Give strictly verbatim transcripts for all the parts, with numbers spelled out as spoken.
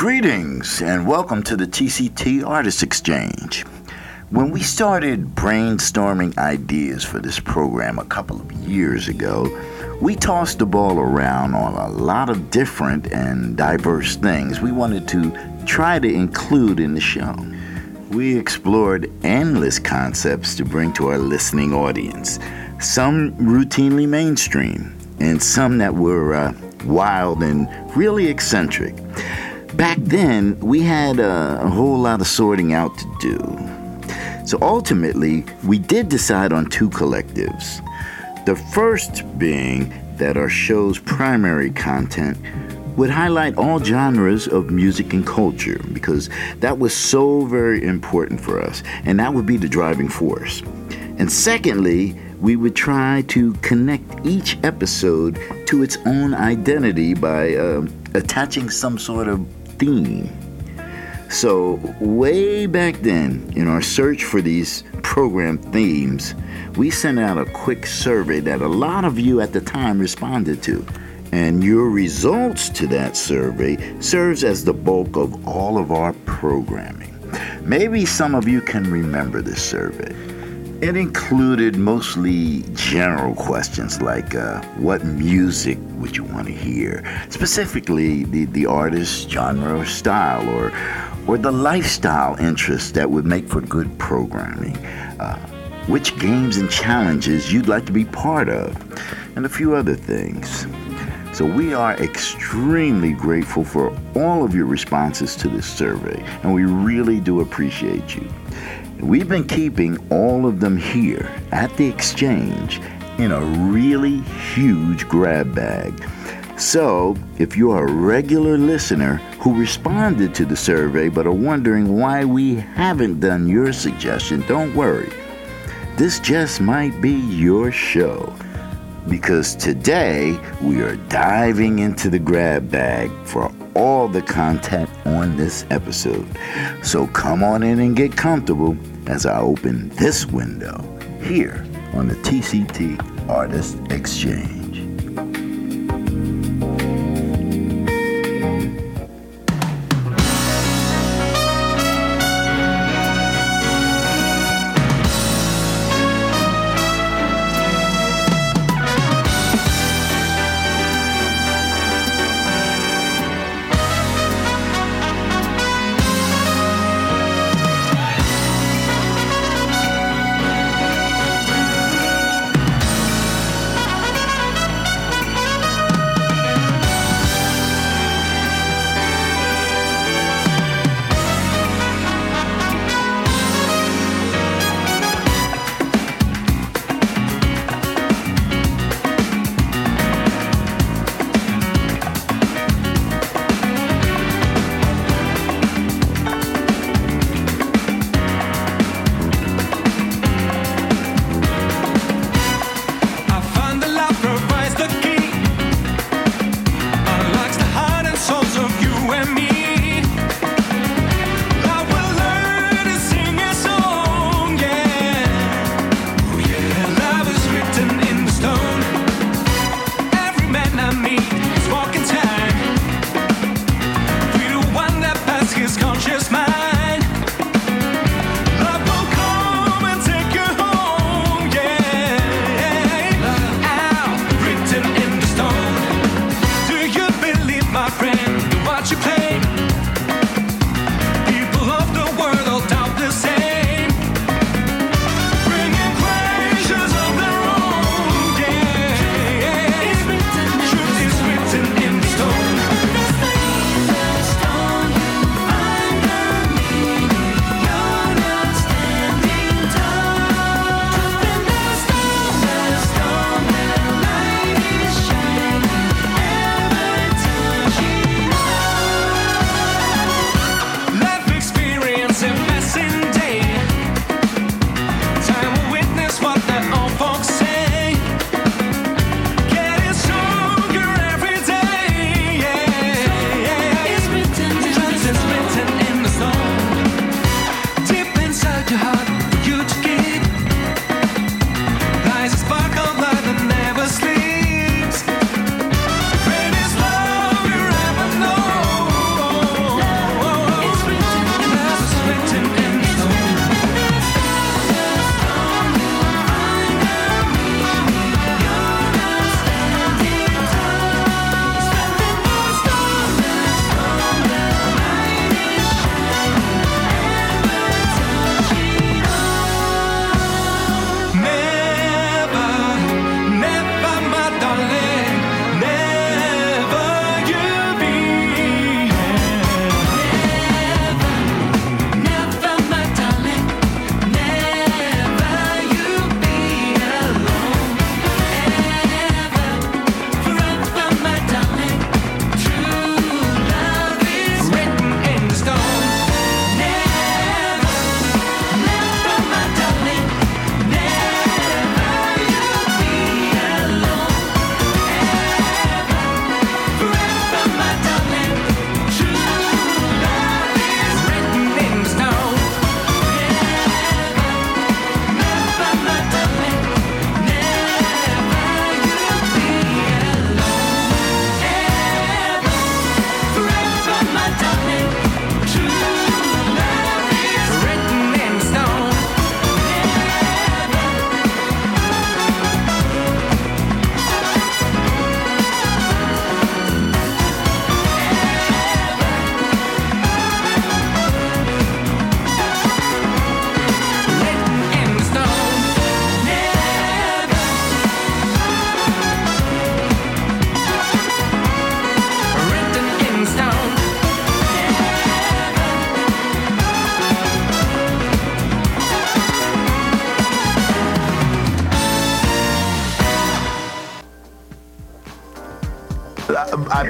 Greetings and welcome to the T C T Artist Exchange. When we started brainstorming ideas for this program a couple of years ago, we tossed the ball around on a lot of different and diverse things we wanted to try to include in the show. We explored endless concepts to bring to our listening audience, some routinely mainstream, and some that were uh, wild and really eccentric. Back then, we had a, a whole lot of sorting out to do. So ultimately, we did decide on two collectives. The first being that our show's primary content would highlight all genres of music and culture, because that was so very important for us, and that would be the driving force. And secondly, we would try to connect each episode to its own identity by uh, attaching some sort of theme. So way back then, in our search for these program themes, we sent out a quick survey that a lot of you at the time responded to. And your results to that survey serves as the bulk of all of our programming. Maybe some of you can remember this survey. It included mostly general questions like uh, what music would you want to hear? Specifically, the, the artist, genre, or style, or, or the lifestyle interests that would make for good programming. Uh, which games and challenges you'd like to be part of, and a few other things. So we are extremely grateful for all of your responses to this survey, and we really do appreciate you. We've been keeping all of them here at the Exchange in a really huge grab bag. So, if you're a regular listener who responded to the survey but are wondering why we haven't done your suggestion, don't worry. This just might be your show. Because today we are diving into the grab bag for all the content on this episode. So come on in and get comfortable as I open this window here on the T C T Artist Exchange.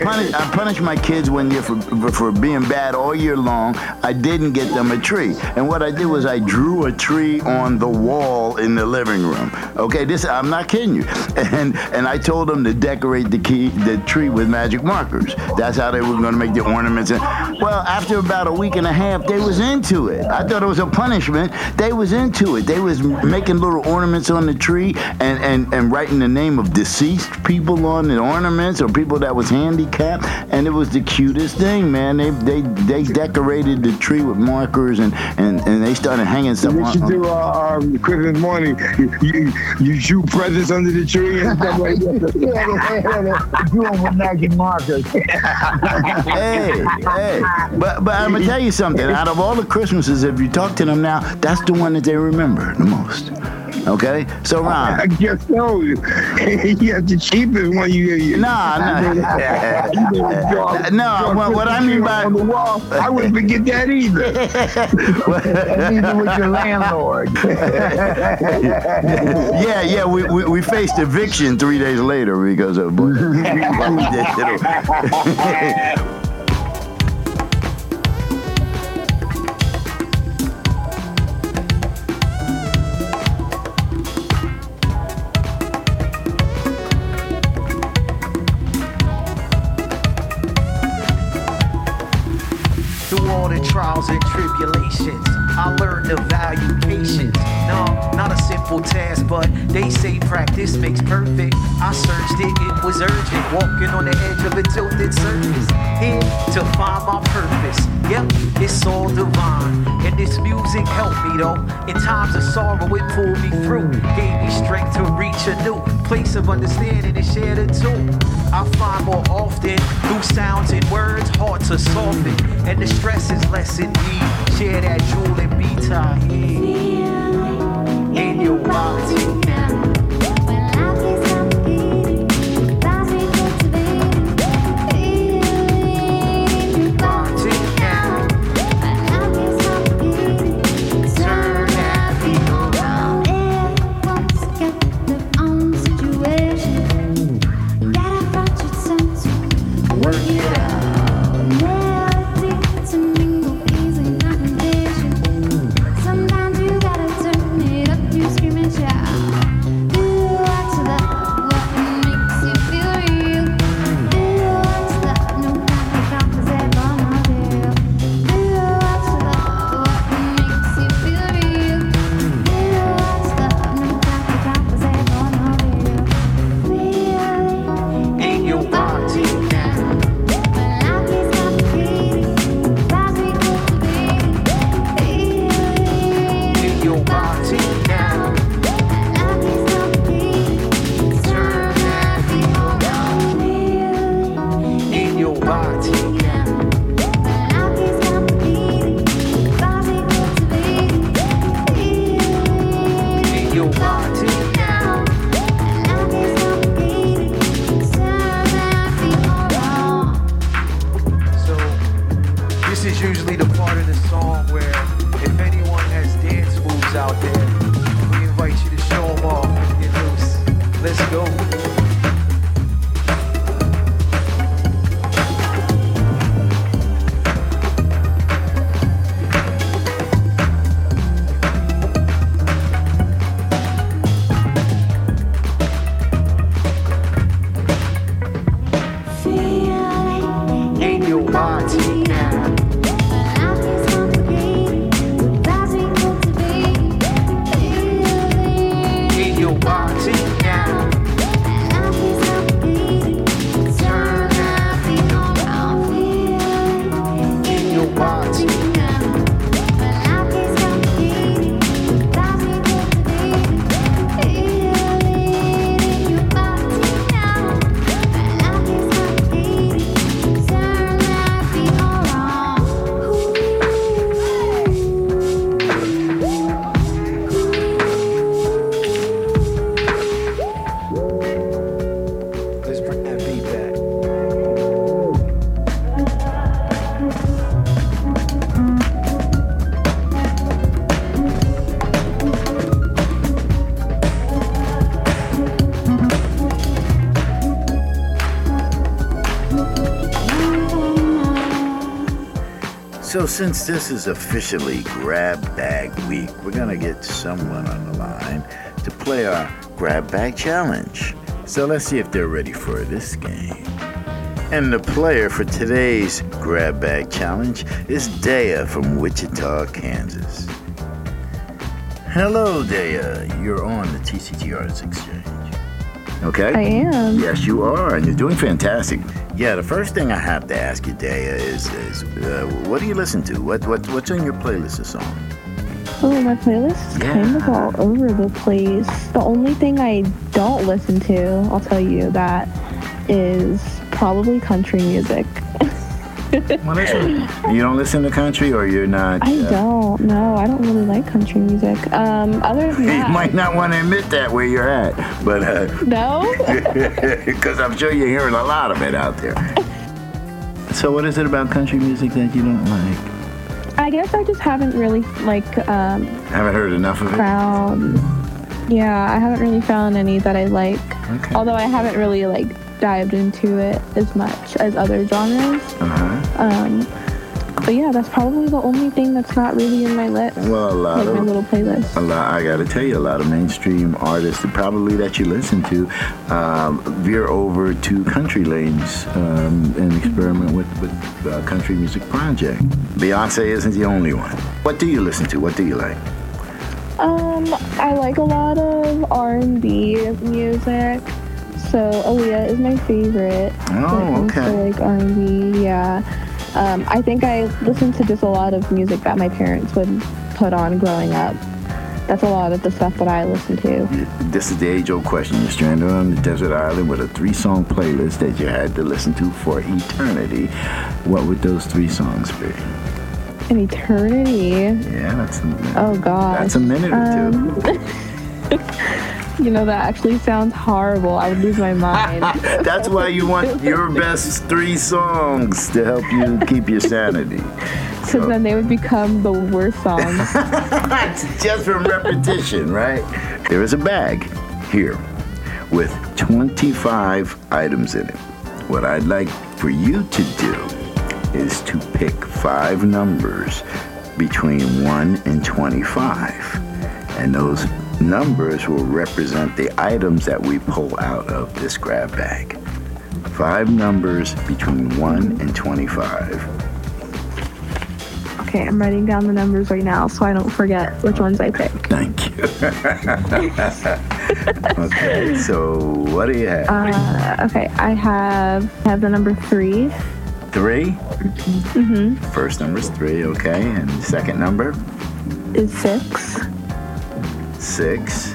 punished I punished my kids one year for for being bad all year long. I didn't get them a tree, and what I did was I drew a tree on the wall in the living room. Okay, this I'm not kidding you, and and I told them to decorate the key the tree with magic markers. That's how they were going to make the ornaments. And well, after about a week and a half, they was into it. I thought it was a punishment. They was into it. They was making little ornaments on the tree and and and writing the name of deceased people on the ornaments or people that was handicapped, and it was the cutest thing, man. They they they decorated the tree with markers and and, and they started hanging stuff what on. you do uh, um, Christmas morning, you, you, you shoot presents under the tree and stuff like that. Yeah, do them with magic markers. hey, hey. But but I'm gonna tell you something. Out of all the Christmases, if you talk to them now, that's the one that they remember the most. Okay, so Ron. I guess so. You have the cheapest one you you. Nah, nah. draw, no, what, what I mean by on the wall, I wouldn't forget that either. Neither with your landlord. yeah, yeah. We, we we faced eviction three days later because of what we did. Trials and tribulations, I learned the value patience. No, not a simple task, but they say practice makes perfect. I searched it, it was urgent, walking on the edge of a tilted surface. Here to find my purpose. Yep, it's all divine. And this music helped me though. In times of sorrow, it pulled me through. Gave me strength to reach a new place of understanding and share the truth. I find more often through sounds and words hard to soften. And the stress is less indeed. Share that jewel and be tied in your body. So since this is officially Grab Bag Week, we're going to get someone on the line to play our Grab Bag Challenge. So let's see if they're ready for this game. And the player for today's Grab Bag Challenge is Dea from Wichita, Kansas. Hello, Dea. You're on the T C T Artists Exchange. Okay? I am. Yes, you are, and you're doing fantastic. Yeah, the first thing I have to ask you, Dea, is, is uh, what do you listen to? What, what What's on your playlist of songs? Oh, my playlist is Yeah. kind of all over the place. The only thing I don't listen to, I'll tell you that, is probably country music. Well, you don't listen to country, or you're not? I uh, don't. No, I don't really like country music. Um, other than You that, might not want to admit that where you're at, but uh, no. because I'm sure you're hearing a lot of it out there. So, what is it about country music that you don't like? I guess I just haven't really like um, Haven't heard enough of it. found. Yeah, I haven't really found any that I like. Okay. Although I haven't really like dived into it as much as other genres. Uh-huh. Um, but yeah, that's probably the only thing that's not really in my list. Well, a lot Like my of little playlist. a lot. I got to tell you, a lot of mainstream artists, that probably that you listen to, um, veer over to country lanes um, and experiment with with uh, country music project. Beyonce isn't the only one. What do you listen to? What do you like? Um, I like a lot of R and B music. So Aaliyah is my favorite. Oh, when it comes okay. to, like R and B, yeah. Um, I think I listened to just a lot of music that my parents would put on growing up. That's a lot of the stuff that I listen to. This is the age-old question. You're stranded on a desert island with a three-song playlist that you had to listen to for eternity. What would those three songs be? An eternity. Yeah, that's a, Oh gosh. that's a minute or two. Um, you know, that actually sounds horrible. I would lose my mind. That's why you want your best three songs to help you keep your sanity. Because then they would become the worst songs. Just from repetition, right? There is a bag here with twenty-five items in it. What I'd like for you to do is to pick five numbers between one and twenty-five. And those numbers will represent the items that we pull out of this grab bag. Five numbers between one and twenty-five. Okay, I'm writing down the numbers right now so I don't forget which ones I pick. Thank you. Okay, so what do you have? Uh, okay, I have I have the number three. Three? Mm-hmm. First number is three, okay. And the second number? Is six. Six.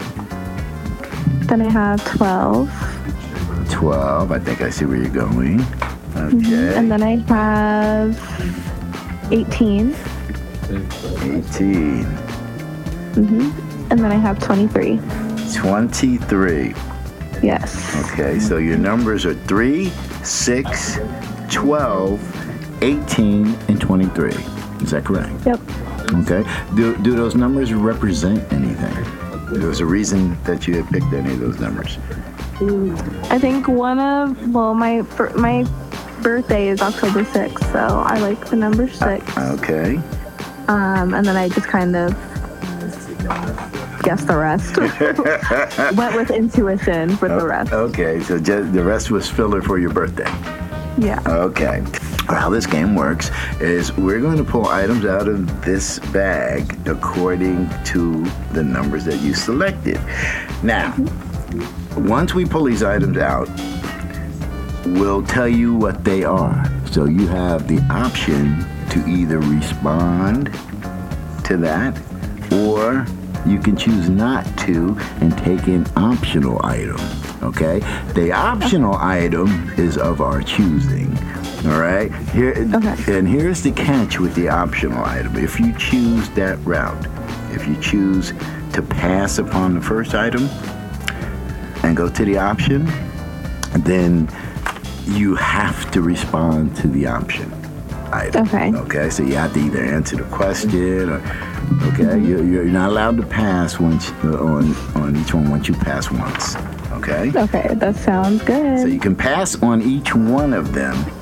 Then I have twelve. Twelve. I think I see where you're going. Okay. Mm-hmm. And then I have eighteen. eighteen. Mm-hmm. And then I have twenty-three. twenty-three. Yes. Okay, so your numbers are three, six, twelve, eighteen, and twenty-three. Is that correct? Yep. Okay. Do, do those numbers represent anything? There's a reason that you had picked any of those numbers. I think one of well, my bir- my birthday is October sixth, so I like the number six. Okay. Um, and then I just kind of guessed the rest. Went with intuition for the rest. Okay, so just, the rest was filler for your birthday. Yeah. Okay. How this game works is we're going to pull items out of this bag according to the numbers that you selected. Now, once we pull these items out, we'll tell you what they are. So you have the option to either respond to that, or you can choose not to and take an optional item. Okay? The optional item is of our choosing. All right? Here, Okay. And here's the catch with the optional item. If you choose that route, if you choose to pass upon the first item and go to the option, then you have to respond to the option item. Okay. Okay, so you have to either answer the question or, okay, you're, you're not allowed to pass once uh, on, on each one once you pass once. Okay? Okay, that sounds good. So you can pass on each one of them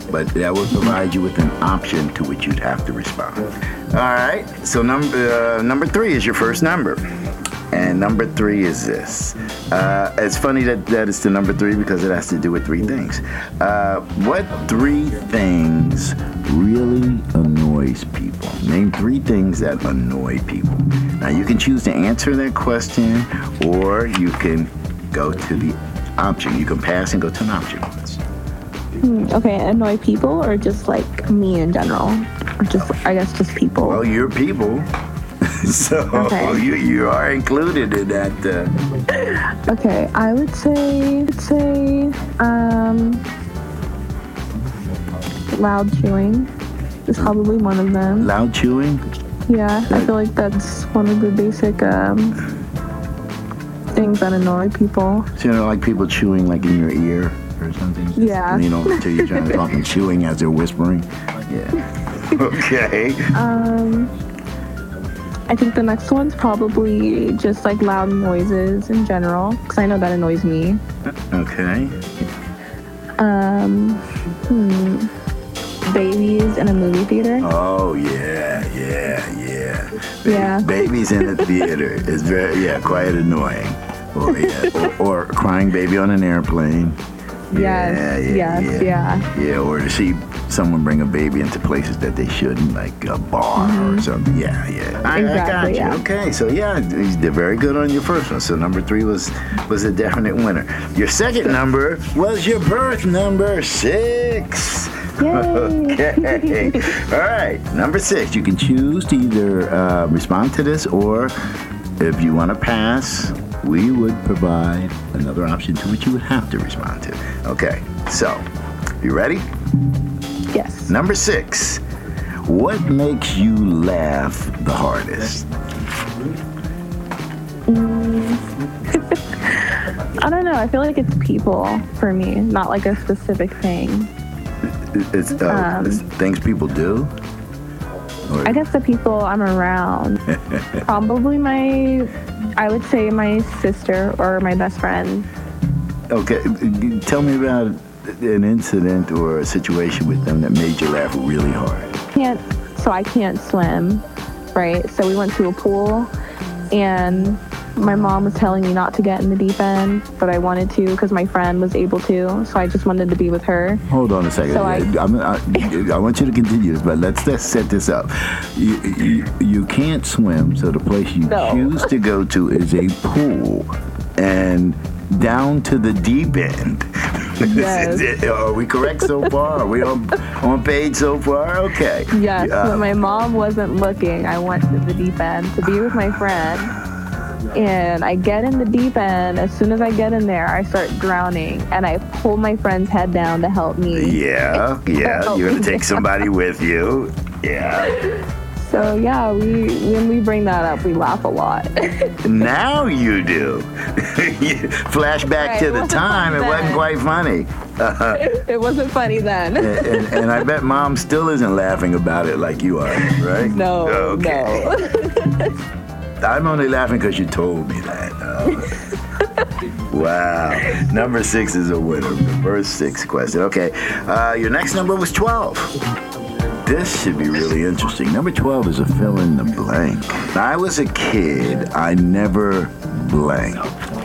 but that will provide you with an option to which you'd have to respond. All right, so number uh, number three is your first number. And number three is this. Uh, it's funny that, that it's the number three because it has to do with three things. Uh, what three things really annoys people? Name three things that annoy people. Now, you can choose to answer that question, or you can go to the option. You can pass and go to an option. Hmm, okay, annoy people or just like me in general? Or just, I guess, just people? Well, you're people. So okay. you you are included in that. Uh... Okay, I would say would say um, loud chewing is probably one of them. Loud chewing? Yeah, I feel like that's one of the basic um, things that annoy people. So you know, like people chewing like in your ear or something. Yeah. You know, until you're trying to talk and chewing as they're whispering. Yeah. Okay. Um. I think the next one's probably just like loud noises in general, because I know that annoys me. Okay. Um, hmm, babies in a movie theater. Oh yeah, yeah, yeah. Ba- Yeah. Babies in the theater is very yeah quite annoying. Or yeah, or, or crying baby on an airplane. Yes, yeah, yes, yeah. Yeah, or to see someone bring a baby into places that they shouldn't, like a bar Mm-hmm. or something. Yeah, yeah. I, Exactly, I got you. yeah. Okay, so yeah, you did very good on your first one. So number three was was a definite winner. Your second number was your birth number, six. Yay. Okay. All right, number six. You can choose to either uh, respond to this, or if you want to pass, we would provide another option to which you would have to respond to. Okay, so, you ready? Yes. Number six. What makes you laugh the hardest? I don't know. I feel like it's people for me, not like a specific thing. It's, uh, Um, it's things people do? Or- I guess the people I'm around. Probably my, I would say my sister or my best friend. Okay, tell me about an incident or a situation with them that made you laugh really hard. Can't, so I can't swim, right? So we went to a pool, and my mom was telling me not to get in the deep end, but I wanted to because my friend was able to, so I just wanted to be with her. Hold on a second. So I- I'm, I, I want you to continue this, but let's just set this up. You, you, you can't swim, so the place you No. choose to go to is a pool, and down to the deep end. Yes. Is it- Are we correct so far? Are we on, on page so far? Okay. Yes, Uh, when my mom wasn't looking, I went to the deep end to be with my friend. And I get in the deep end. As soon as I get in there, I start drowning, and I pull my friend's head down to help me. Yeah, yeah. Help You're me going to take somebody with you. Yeah. So yeah, we when we bring that up, we laugh a lot. Now you do. Flashback Right, to it the wasn't time, funny it wasn't then. quite funny. Uh-huh. It wasn't funny then. and, and, and I bet mom still isn't laughing about it like you are, right? No, Okay. no. I'm only laughing because you told me that. Uh, wow. Number six is a winner. The first six question. Okay. Uh, your next number was twelve. This should be really interesting. Number twelve is a fill in the blank. When I was a kid, I never blanked.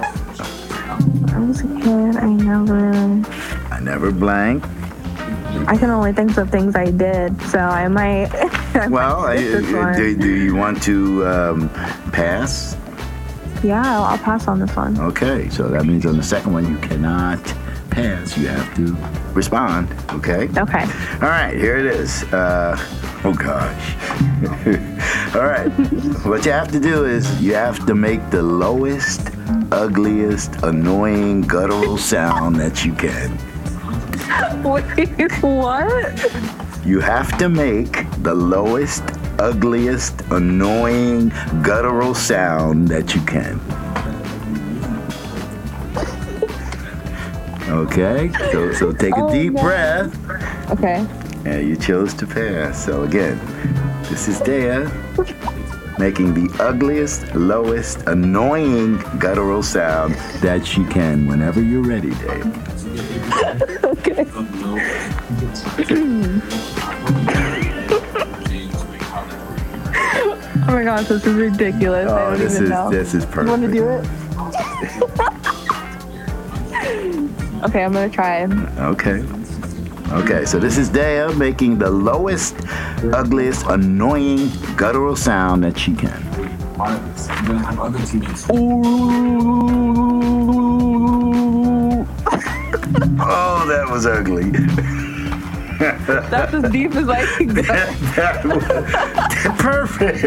I was a kid. I never. I never blanked. I can only think of things I did, so I might. I Well, might I, skip this one. do, do you want to um, pass? Yeah, I'll, I'll pass on this one. Okay, so that means on the second one you cannot pass. You have to respond. Okay. Okay. All right, here it is. Uh, oh gosh. All right. What you have to do is you have to make the lowest, ugliest, annoying, guttural sound that you can. Wait, what? You have to make the lowest, ugliest, annoying, guttural sound that you can. Okay, so so take a Oh, deep no. breath. Okay. And you chose to pass. So again, this is Dea making the ugliest, lowest, annoying, guttural sound that she can. Whenever you're ready, Dea. Okay. Oh my gosh, this is ridiculous. I Oh, don't this even is know. this is You want to perfect. do it? Okay, I'm gonna try. Okay. Okay, so this is Dea making the lowest, ugliest, annoying guttural sound that she can. Oh, that was ugly. That's as deep as I can go. That was perfect.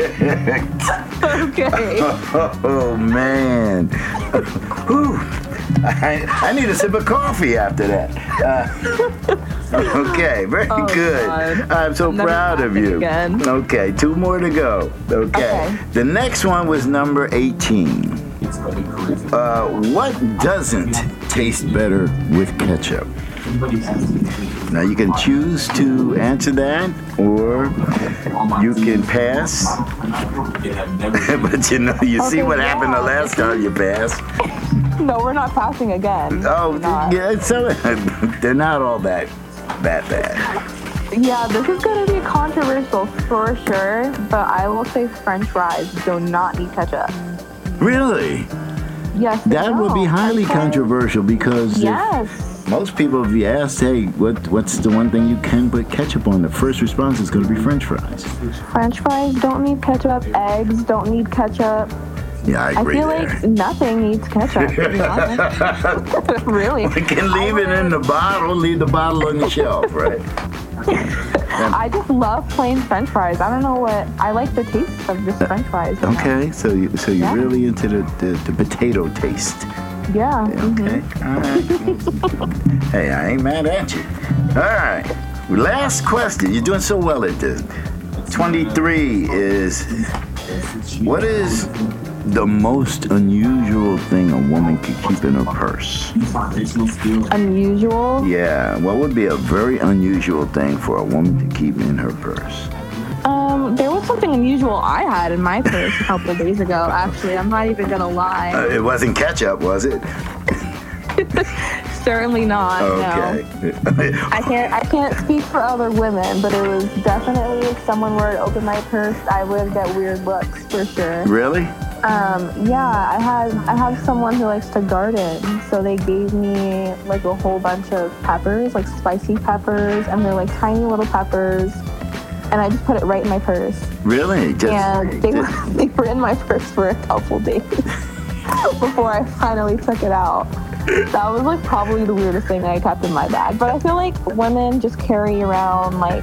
Okay. Oh man. Whew. I, I need a sip of coffee after that. Uh, okay, very Oh, good. God. I'm so I'm never proud of laughing you. again. Okay, two more to go. Okay. Okay. The next one was number eighteen. Uh, what doesn't taste better with ketchup? Now you can choose to answer that, or you can pass. But you know, you see Okay, what happened the yeah. last time you passed. No, we're not passing again. Oh, We're not. yeah, so they're not all that that bad. Yeah, this is going to be controversial for sure, but I will say French fries do not need ketchup. Really? Yes, they That would be don't. highly French fries- controversial because if Yes. most people, if you ask, hey, what what's the one thing you can put ketchup on? The first response is going to be French fries. French fries don't need ketchup. Eggs don't need ketchup. Yeah, I I agree feel there. like nothing needs ketchup, to be honest. Really. We can leave it in the bottle, leave the bottle on the shelf, right? I just love plain French fries. I don't know what I like the taste of just French fries. you know? Okay, so you, so you're Yeah. really into the, the, the potato taste. Yeah. Okay, all right. Hey, I ain't mad at you. All right, last question. You're doing so well at this. twenty-three is, what is the most unusual thing a woman could keep in her purse? Unusual. Yeah, what would be a very unusual thing for a woman to keep in her purse? Um, there was something unusual I had in my purse a couple of days ago. Actually, I'm not even gonna lie. Uh, it wasn't ketchup, was it? Certainly not. Okay. No. I can't. I can't speak for other women, but it was definitely if someone were to open my purse, I would get weird looks for sure. Really? Um, yeah, I had I have someone who likes to garden, so they gave me like a whole bunch of peppers, like spicy peppers, and they're like tiny little peppers, and I just put it right in my purse. Really? Just, And they were, just- they were in my purse for a couple days before I finally took it out. That was like probably the weirdest thing I kept in my bag. But I feel like women just carry around like,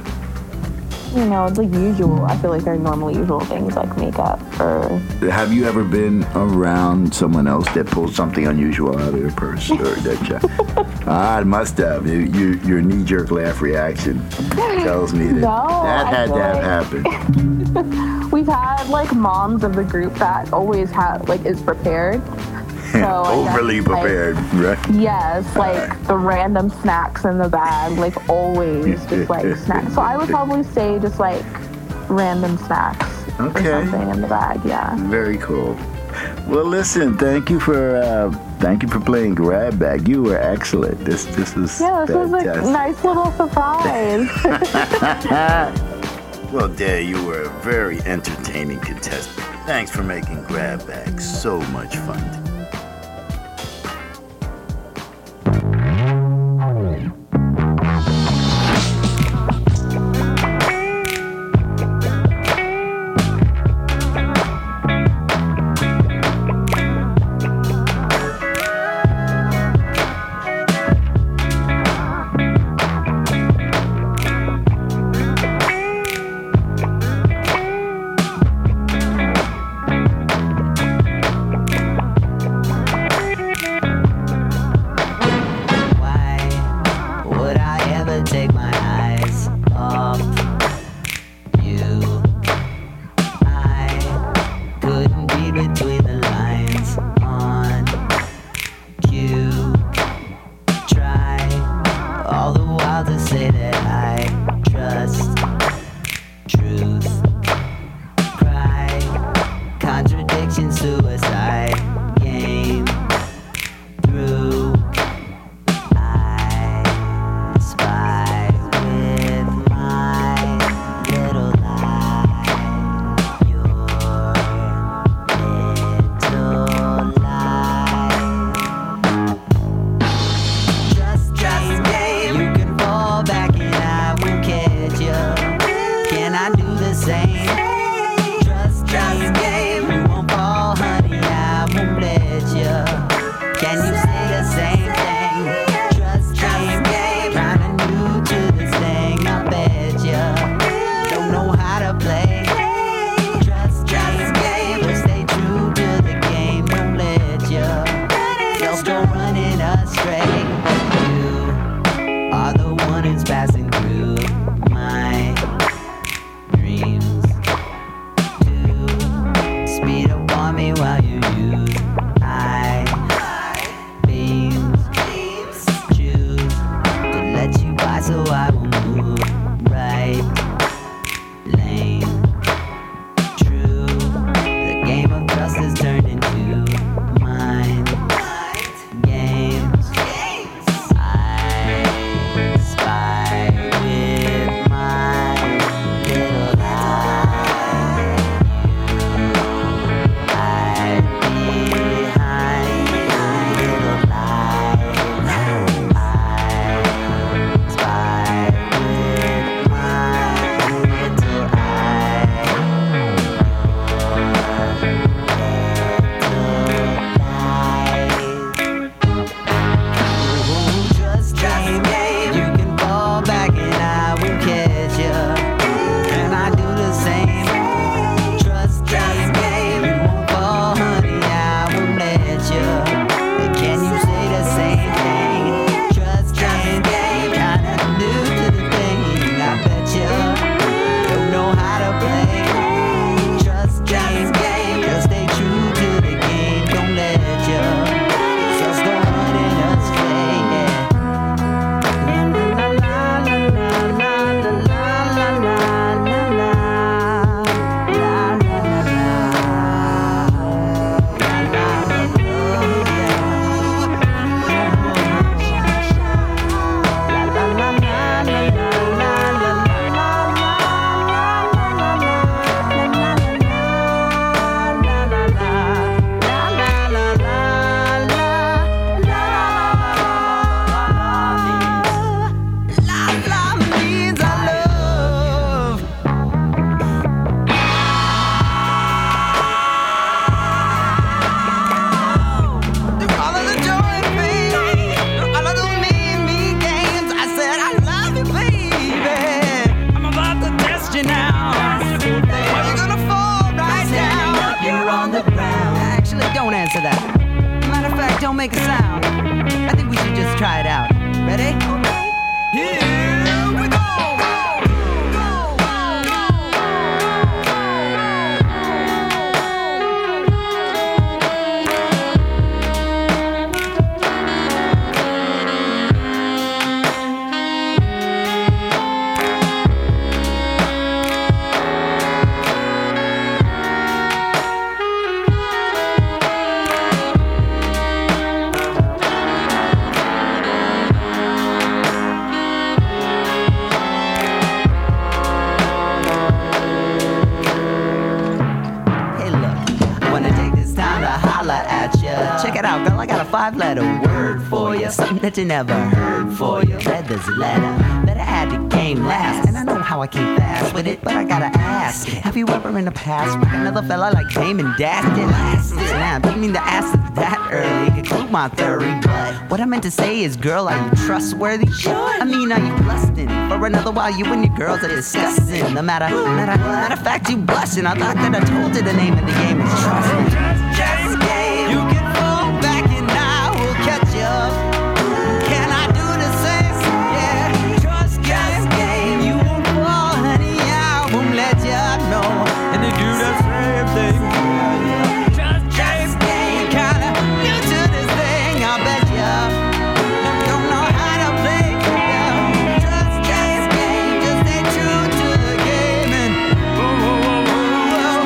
you know, the usual. I feel like they're normal usual things like makeup or. Have you ever been around someone else that pulled something unusual out of their purse? Or that you, ah, it must have. You, you, your knee-jerk laugh reaction tells me that No, that I had to feel have like- happened. We've had like moms of the group that always have like is prepared. So I guess, Overly like, prepared, right? Yes, like the random snacks in the bag, like always just like snacks. So I would probably say just like random snacks Okay. or something in the bag, yeah. Very cool. Well, listen. Thank you for uh, thank you for playing grab bag. You were excellent. This this was Yeah, this was a fantastic. nice little surprise. Well, Dare, you were a very entertaining contestant. Thanks for making grab bags so much fun. make a sound. I think we should just try it out. Ready? Here we go! Check it out, girl, I got a five-letter word for you. Something that you never heard for you. Read this letter, better add the game last. And I know how I came fast with it, but I gotta ask, have you ever in the past with another fella like Damon Dash did last? Now, didn't mean to ask that early, conclude my theory, but what I meant to say is, girl, are you trustworthy? Sure. I mean, are you lusting for another while you and your girls are disgusting? No matter, matter, matter of fact, you blushing. I thought that I told you the name of the game is trust me. Just game. You can fall back and I will catch up. Can I do the same? Yeah, trust game. You won't fall, honey, I won't let you know. And to do the same thing. Trust game. Kinda new to this thing, I bet ya. Don't know how to play. Yeah. Trust game. Just stay true to the game and whoa, whoa, whoa, whoa, whoa.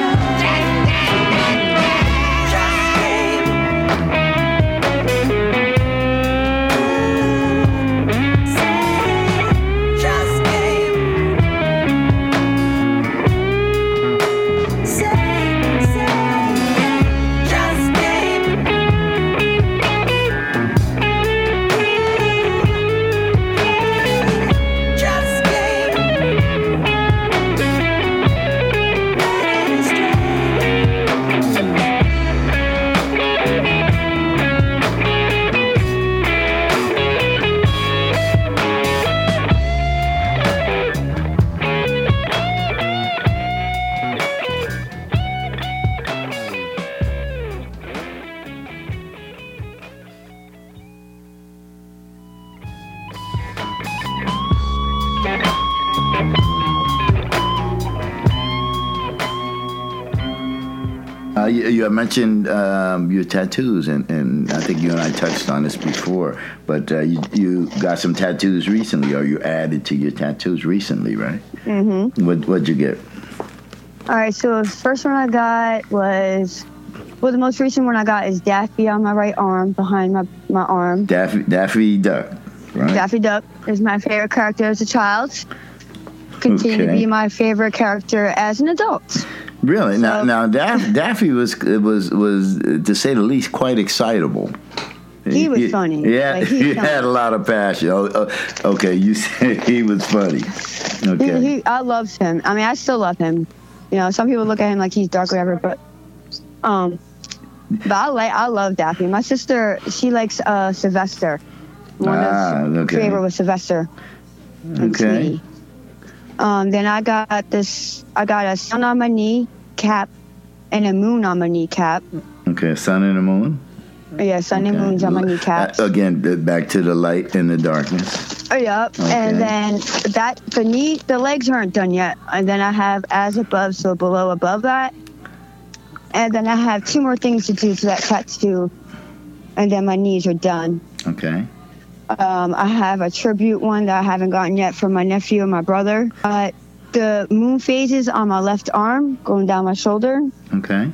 Uh, you, you mentioned um, your tattoos, and, and I think you and I touched on this before, but uh, you, you got some tattoos recently, or you added to your tattoos recently, right? Mm-hmm. What, what'd you get? All right, so the first one I got was, well, the most recent one I got is Daffy on my right arm, behind my, my arm. Daffy, Daffy Duck, right? Daffy Duck is my favorite character as a child. Continue Okay. to be my favorite character as an adult. Really? So- now, now Daff, Daffy was was was to say the least quite excitable. He was funny. Yeah, Like, he he's had a lot of passion. Oh, oh, okay, you said he was funny. Okay. He, he, I loved him. I mean, I still love him. You know, some people look at him like he's dark or whatever, but um, but I like I love Daffy. My sister, she likes uh Sylvester. One Ah, of okay. her favorite was Sylvester. and Okay. Sweetie. Um, then I got this. I got a sun on my knee cap and a moon on my kneecap. Okay, sun and the moon. Yeah, sun and Okay. moon's on my kneecaps. Uh, again, th- back to the light and the darkness. Oh, yep. Okay. And then that the knee, the legs aren't done yet. And then I have as above, so below above that. And then I have two more things to do to that tattoo. And then my knees are done. Okay. Um, I have a tribute one that I haven't gotten yet from my nephew and my brother. Uh, the moon phases on my left arm, going down my shoulder. Okay.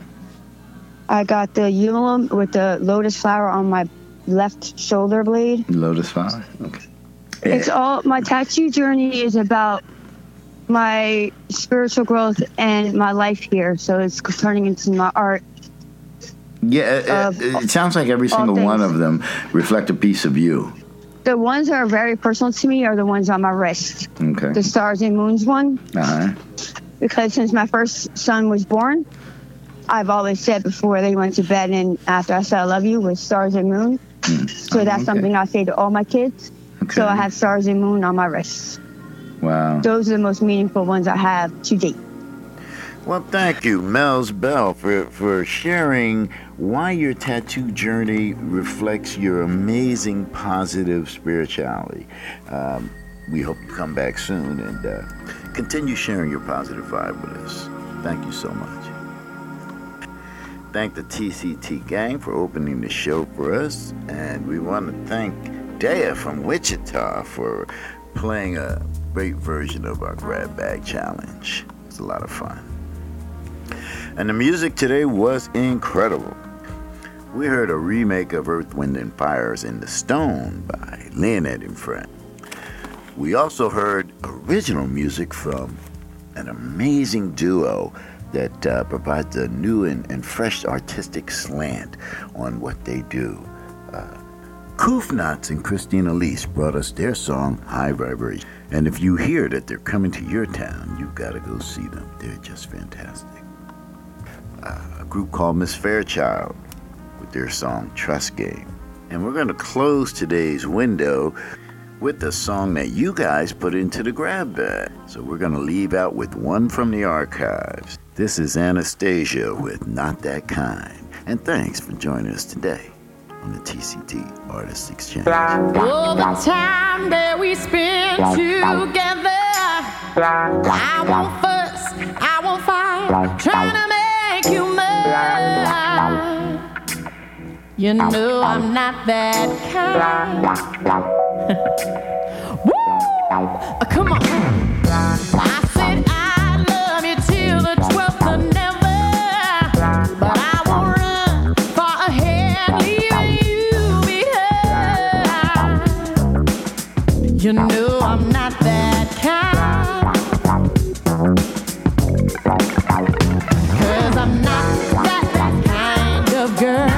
I got the Ulam with the lotus flower on my left shoulder blade. Lotus flower. Okay. It's all, my tattoo journey is about my spiritual growth and my life here. So it's turning into my art. Yeah, it, Of it, it sounds like every all single one things. of them reflect a piece of you. The ones that are very personal to me are the ones on my wrist. Okay. The stars and moons one. Uh-huh. Because since my first son was born, I've always said before they went to bed and after I said I love you with stars and moon. Mm. So Oh, that's okay. something I say to all my kids. Okay. So I have stars and moon on my wrists. Wow. Those are the most meaningful ones I have to date. Well, thank you, Mel's Bell, for, for sharing why your tattoo journey reflects your amazing positive spirituality. Um, we hope you come back soon and uh, continue sharing your positive vibe with us. Thank you so much. Thank the T C T gang for opening the show for us, and we want to thank Dea from Wichita for playing a great version of our Grab Bag Challenge. It's a lot of fun. And the music today was incredible. We heard a remake of Earth, Wind and Fire's In the Stone by Leonard and Friend. We also heard original music from an amazing duo that uh, provides a new and, and fresh artistic slant on what they do. Uh, Koofnots and Christina Lease brought us their song, High Vibration. And if you hear that they're coming to your town, you've got to go see them. They're just fantastic. Uh, a group called Miss Fairchild with their song, Trust Game. And we're going to close today's window with the song that you guys put into the grab bag. So we're going to leave out with one from the archives. This is Anastasia with Not That Kind. And thanks for joining us today on the T C T Artist Exchange. All the time that we spend together, I won't fuss, I won't fight, trying to make you mine. You know I'm not that kind. Woo! Uh, come on. I said I love you till the twelfth of never, but I won't run far ahead, leaving you behind. You know I'm not that kind, 'cause I'm not that kind of girl.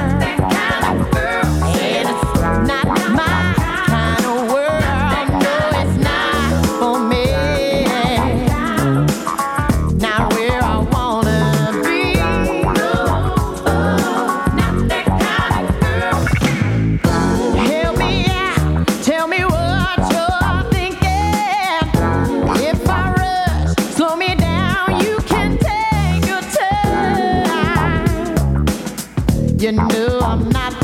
You know I'm not